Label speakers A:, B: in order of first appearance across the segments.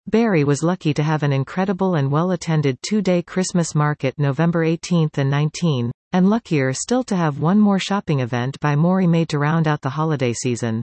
A: Barrie was lucky to have an incredible and well-attended two-day Christmas market November 18 and 19, and luckier still to have one more shopping event by Morrie Maid to round out the holiday season.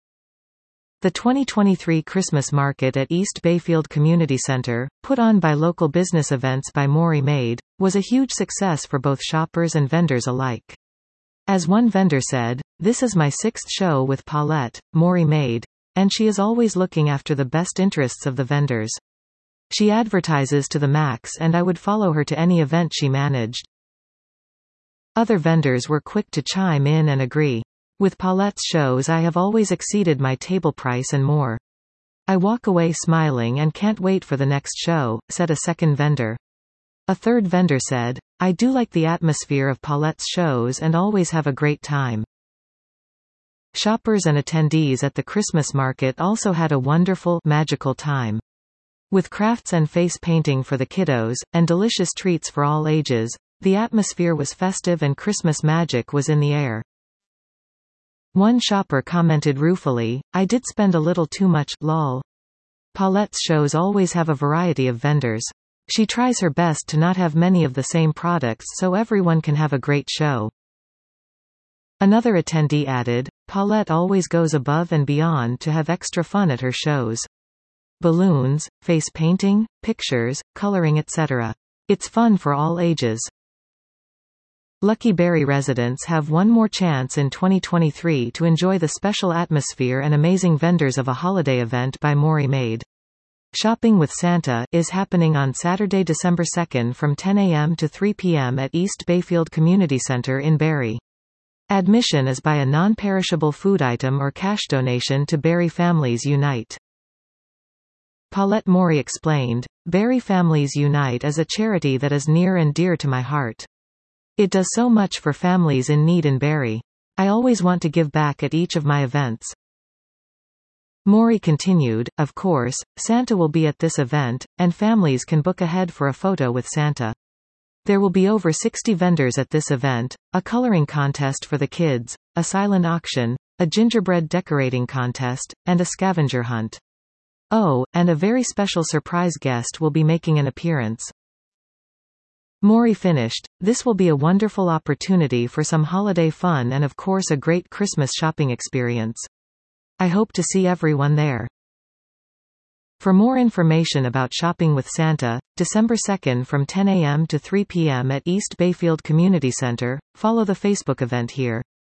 A: The 2023 Christmas Market at East Bayfield Community Centre, put on by Local Business Events by Morrie Maid, was a huge success for both shoppers and vendors alike. As one vendor said, "This is my sixth show with Paulette, Morrie Maid, and she is always looking after the best interests of the vendors. She advertises to the max and I would follow her to any event she managed." Other vendors were quick to chime in and agree. "With Paulette's shows I have always exceeded my table price and more. I walk away smiling and can't wait for the next show," said a second vendor. A third vendor said, "I do like the atmosphere of Paulette's shows and always have a great time." Shoppers and attendees at the Christmas market also had a wonderful, magical time. With crafts and face painting for the kiddos, and delicious treats for all ages, the atmosphere was festive and Christmas magic was in the air. One shopper commented ruefully, "I did spend a little too much, lol. Paulette's shows always have a variety of vendors. She tries her best to not have many of the same products so everyone can have a great show." Another attendee added, "Paulette always goes above and beyond to have extra fun at her shows. Balloons, face painting, pictures, coloring etc. It's fun for all ages." Lucky Barrie residents have one more chance in 2023 to enjoy the special atmosphere and amazing vendors of a holiday event by Morrie Maid. Shopping with Santa is happening on Saturday, December 2 from 10 a.m. to 3 p.m. at East Bayfield Community Centre in Barrie. Admission is by a non-perishable food item or cash donation to Barrie Families Unite. Paulette Morrie explained, "Barrie Families Unite is a charity that is near and dear to my heart. It does so much for families in need in Barrie. I always want to give back at each of my events." Morrie continued, "Of course, Santa will be at this event, and families can book ahead for a photo with Santa. There will be over 60 vendors at this event, a coloring contest for the kids, a silent auction, a gingerbread decorating contest, and a scavenger hunt. Oh, and a very special surprise guest will be making an appearance." Morrie finished, "This will be a wonderful opportunity for some holiday fun and of course a great Christmas shopping experience. I hope to see everyone there." For more information about Shopping with Santa, December 2 from 10 a.m. to 3 p.m. at East Bayfield Community Centre, follow the Facebook event here.